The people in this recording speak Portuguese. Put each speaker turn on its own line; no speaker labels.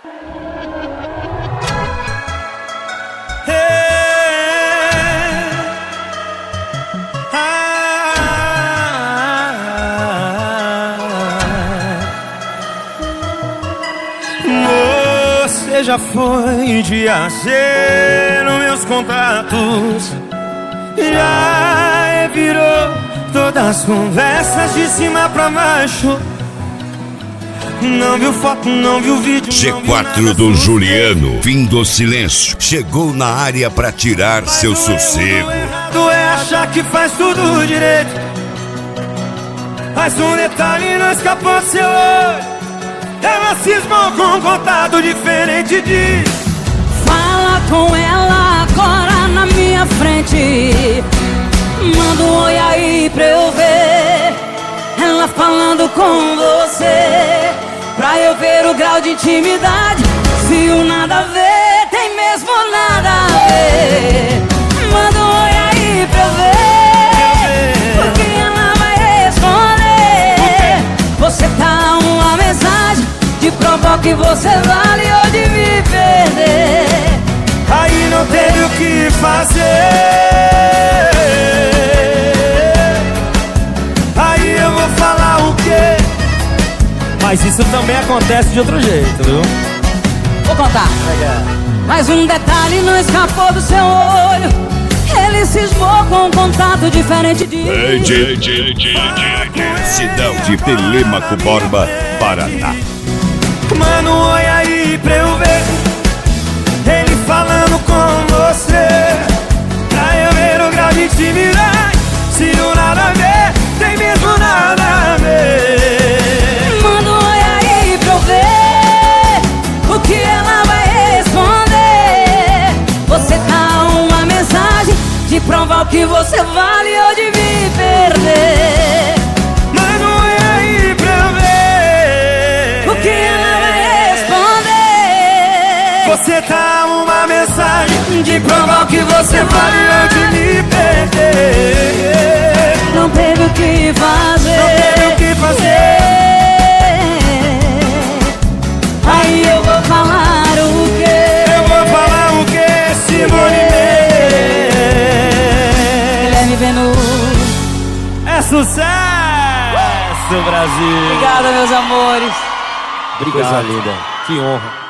Você já foi de AC nos meus contatos, já virou todas as conversas de cima pra baixo. Não viu foto, não viu vídeo.
G4 do Juliano, fim do silêncio, chegou na área pra tirar seu sossego.
Tu é achar que faz tudo direito, mas um detalhe não escapou do seu olho. Ela cismou com um contato diferente de...
Fala com ela agora na minha frente, manda um oi aí pra eu ver. Ela falando com você, pra eu ver o grau de intimidade. Se o nada a ver, tem mesmo nada a ver. Manda um oi aí pra eu ver, porque ela vai responder. Você tá uma mensagem de provar que você vale ou de me perder.
Aí não teve o que fazer, aí eu vou falar o quê? Mas isso também acontece de outro jeito, viu?
Vou contar. Mas um detalhe não escapou do seu olho, ele cismou com um contato diferente de...
Cidade de Telêmaco Borba, Paraná.
Manda um oi aí pra eu ver, ele falando com você, pra eu ver o grau de intimidade. Se o nada a ver, tem mesmo nada a ver.
Manda um oi aí pra eu ver o que ela vai responder. Você tá uma mensagem de provar o que você vale ou de me perder.
Manda um oi aí pra eu ver
o que ela vai responder.
Você tá uma mensagem de provar o que você vale ou de me perder.
Não teve o que fazer,
não teve o que fazer.
Aí eu vou falar o quê?
Eu vou falar o quê, Simone Mendes?
Guilherme Benu.
É sucesso, Brasil.
Obrigado, meus amores.
Obrigado. Coisa linda. Que honra.